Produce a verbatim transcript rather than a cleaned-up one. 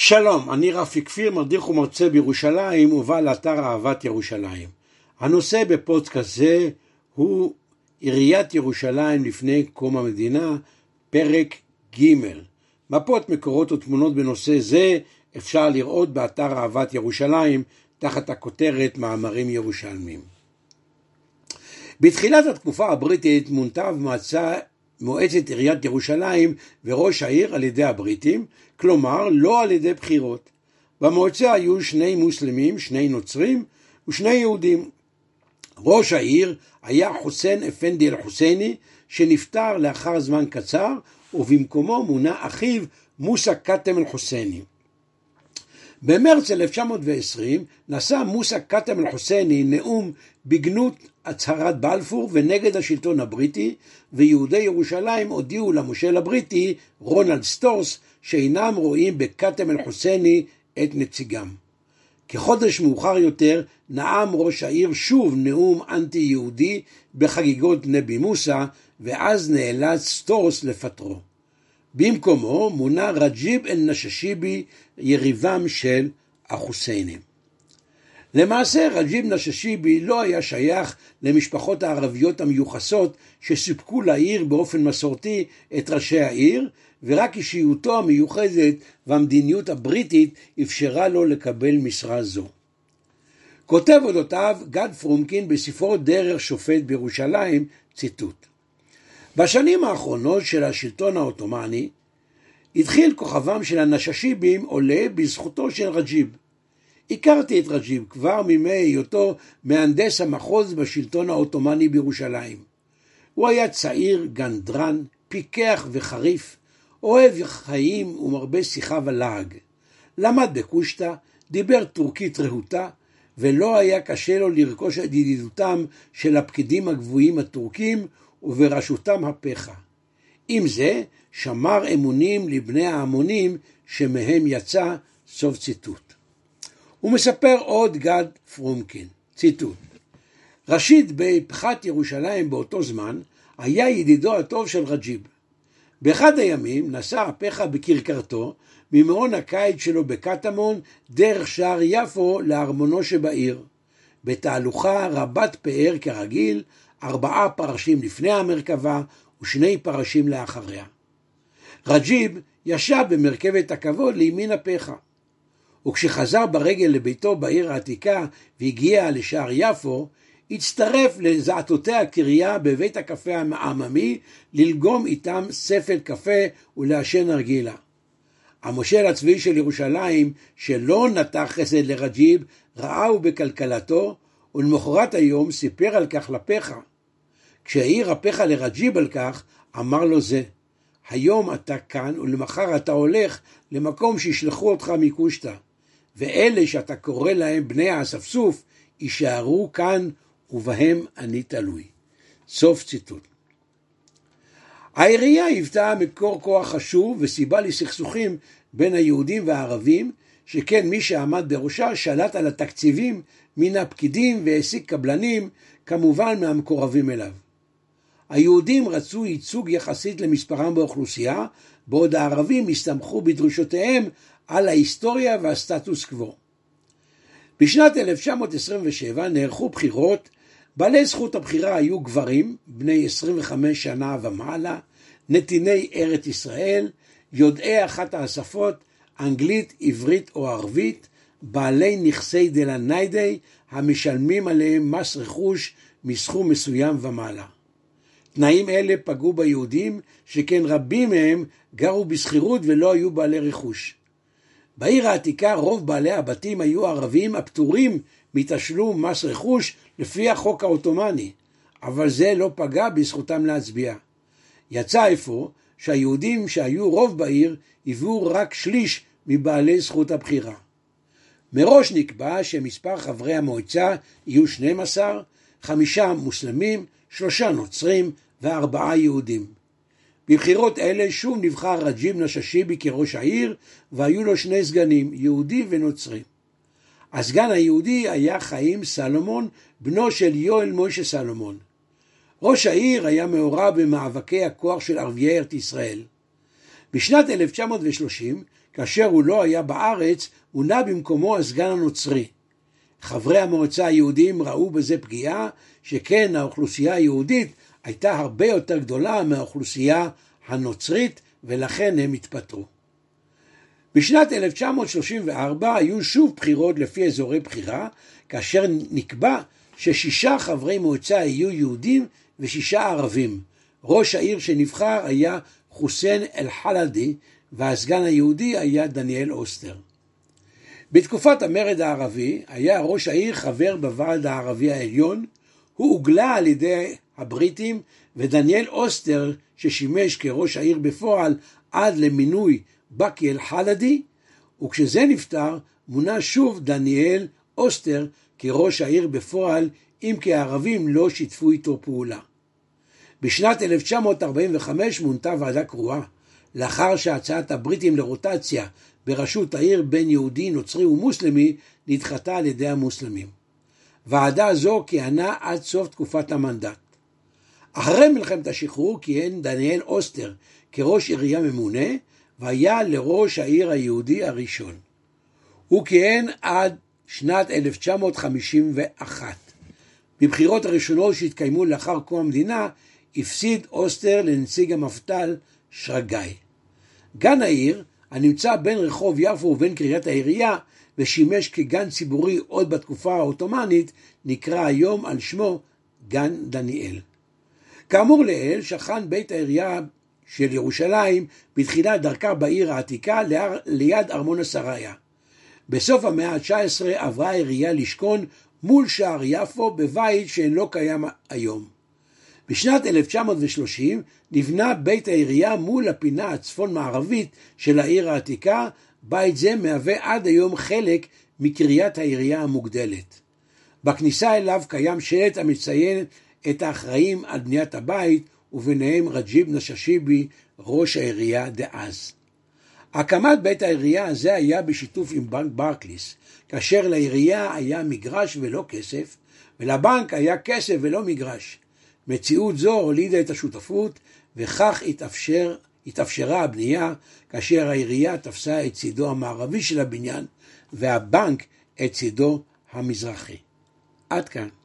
שלום, אני רפי כפיר, מדריך ומרצה בירושלים ובעל אתר אהבת ירושלים. הנושא בפודקאסט זה הוא עיריית ירושלים לפני קום המדינה, פרק ג'. מפות, מקורות ותמונות בנושא זה אפשר לראות באתר אהבת ירושלים תחת הכותרת מאמרים ירושלמיים. בתחילת התקופה הבריטית מונתה מועצה מועצת עיריית ירושלים וראש העיר על ידי הבריטים, כלומר לא על ידי בחירות. במועצה היו שני מוסלמים, שני נוצרים ושני יהודים. ראש העיר היה חוסיין אפנדי אל-חוסייני, שנפטר לאחר זמן קצר, ובמקומו מונה אחיו מוסא כתם אל-חוסייני. במרץ אלף תשע מאות ועשרים נשא מוסא כתם אל-חוסייני נאום בגנות הצהרת בלפור ונגד השלטון הבריטי, ויהודי ירושלים הודיעו למושל הבריטי רונלד סטורס שאינם רואים בכתם אל-חוסייני את נציגם. כחודש מאוחר יותר נאם ראש העיר שוב נאום אנטי יהודי בחגיגות נבי מוסא, ואז נאלץ סטורס לפטרו. במקומו מונה רג'יב אל-נשאשיבי, יריבם של החוסיינים. למעשה רג'יב נשאשיבי לא היה שייך למשפחות הערביות המיוחסות שסיפקו לעיר באופן מסורתי את ראשי העיר, ורק אישיותו המיוחדת והמדיניות הבריטית אפשרה לו לקבל משרה זו. כותב אודותיו גד פרומקין בספרו דרך שופט בירושלים, ציטוט: בשנים האחרונות של השלטון העות'מאני התחיל כוכבם של הנשאשיבים עולה בזכותו של רג'יב. הכרתי את רג'יב כבר מימי היותו מהנדס המחוז בשלטון העות'מאני בירושלים. הוא היה צעיר, גנדרן, פיקח וחריף, אוהב חיים ומרבה שיחה ולעג. למד בקושטא, דיבר טורקית רהוטה, ולא היה קשה לו לרכוש את ידידותם של הפקידים הגבוהים הטורקים ובראשותם הפכה. עם זה שמר אמונים לבני ההמונים שמהם יצא, סוף ציטוט. הוא מספר עוד גד פרומקין, ציטוט: ראשית בפחת ירושלים באותו זמן היה ידידו הטוב של רג'יב. באחד הימים נסע הפכה בכרכרתו ממעון הקיץ שלו בקטמון דרך שער יפו לארמונו שבעיר. בתהלוכה רבת פאר כרגיל, ארבעה פרשים לפני המרכבה ושני פרשים לאחריה. רג'יב ישב במרכבת הכבוד לימין הפכה. וכשחזר ברגל לביתו בעיר העתיקה והגיע לשער יפו, הצטרף לזעתותי הקריה בבית הקפה העממי ללגום איתם ספל קפה ולעשן נרגילה. המושל הצבאי של ירושלים, שלא נטע חסד לרג'יב, ראהו בכלכלתו, ולמחרת היום סיפר על כך לפכה. כשהעיר הפכה לרג'יב על כך, אמר לו זה: היום אתה כאן ולמחר אתה הולך למקום שישלחו אותך מקושטא, ואלה שאתה קורא להם בני האספסוף יישארו כאן ובהם אני תלוי. סוף ציטוט. העירייה היוותה מקור כוח חשוב וסיבה לסכסוכים בין היהודים והערבים, שכן מי שעמד בראשה שלט על התקציבים מן הפקידים והעסיק קבלנים, כמובן מהמקורבים אליו. היהודים רצו ייצוג יחסית למספרם באוכלוסייה, בעוד הערבים הסתמכו בדרישותיהם על ההיסטוריה והסטטוס קוו. בשנת אלף תשע מאות עשרים ושבע נערכו בחירות. בעלי זכות הבחירה היו גברים בני עשרים וחמש שנה ומעלה, נתיני ארץ ישראל, יודעי אחת השפות, אנגלית, עברית או ערבית, בעלי נכסי דלניידי המשלמים עליהם מס רכוש מסכום מסוים ומעלה. תנאים אלה פגעו ביהודים, שכן רבים מהם גרו בסחירות ולא היו בעלי רכוש. בעיר העתיקה רוב בעלי הבתים היו ערבים הפטורים מתשלום מס רכוש לפי החוק העות'מאני, אבל זה לא פגע בזכותם להצביע. יצא אפוא שהיהודים שהיו רוב בעיר היוו רק שליש מבעלי זכות הבחירה. מראש נקבע שמספר חברי המועצה יהיו שנים עשר, חמישה מוסלמים, שלושה נוצרים וארבעה יהודים. בבחירות אלה שוב נבחר רג'יב נשאשיבי כראש העיר, והיו לו שני סגנים, יהודי ונוצרי. הסגן היהודי היה חיים סלומון, בנו של יואל מוישה סלומון. ראש העיר היה מעורב במאבקי הכוח של ערביי ארץ ישראל. בשנת אלף תשע מאות ושלושים, כאשר הוא לא היה בארץ, מונה במקומו הסגן הנוצרי. חברי המועצה היהודים ראו בזה פגיעה, שכן האוכלוסייה היהודית הייתה הרבה יותר גדולה מהאוכלוסייה הנוצרית, ולכן הם התפטרו. בשנת אלף תשע מאות שלושים וארבע היו שוב בחירות לפי אזורי בחירה, כאשר נקבע ששישה חברי מועצה יהיו יהודים ושישה ערבים. ראש העיר שנבחר היה חוסיין אל-חלדי, והסגן היהודי היה דניאל אוסטר. בתקופת המרד הערבי היה ראש העיר חבר בוועד הערבי העליון, הוא הוגלה על ידי הבריטים, ודניאל אוסטר ששימש כראש העיר בפועל עד למינוי בקי אל-חלדי, וכשזה נפטר מונה שוב דניאל אוסטר כראש העיר בפועל, אם כי הערבים לא שיתפו איתו פעולה. בשנת אלף תשע מאות ארבעים וחמש מונתה ועדה קרואה, לאחר שהצעת הבריטים לרוטציה בראשות העיר בין יהודי, נוצרי ומוסלמי נדחתה על ידי המוסלמים. ועדה זו כיהנה עד סוף תקופת המנדט. אחרי מלחמת השחרור כיהן דניאל אוסטר כראש עירייה ממונה, והיה לראש העיר היהודי הראשון. הוא כיהן עד שנת אלף תשע מאות חמישים ואחת. בבחירות הראשונות שהתקיימו לאחר קום המדינה, הפסיד אוסטר לנציג המפת"ל שרגאי. גן העיר, הנמצא בין רחוב יפו ובין קריית העירייה, ושימש כגן ציבורי עוד בתקופה העות'מאנית, נקרא היום על שמו גן דניאל. כאמור לעיל, שכן בית העירייה של ירושלים בתחילת דרכה בעיר העתיקה ליד ארמון הסריה. בסוף המאה ה-תשע עשרה עברה העירייה לשכון מול שער יפו בבית שאינו קיים היום. בשנת אלף תשע מאות ושלושים נבנה בית העירייה מול הפינה הצפון מערבית של העיר העתיקה. בית זה מהווה עד היום חלק מקריית העירייה המוגדלת. בכניסה אליו קיים שלט המציין את האחראים על בניית הבית, וביניהם רג'יב נששיבי, ראש העירייה דאז. הקמת בית העירייה הזה היה בשיתוף עם בנק ברקליס, כאשר לעירייה היה מגרש ולא כסף, ולבנק היה כסף ולא מגרש. מציאות זו הולידה את השותפות, וכך התאפשר, התאפשרה הבנייה, כאשר העירייה תפסה את צידו המערבי של הבניין, והבנק את צידו המזרחי. עד כאן.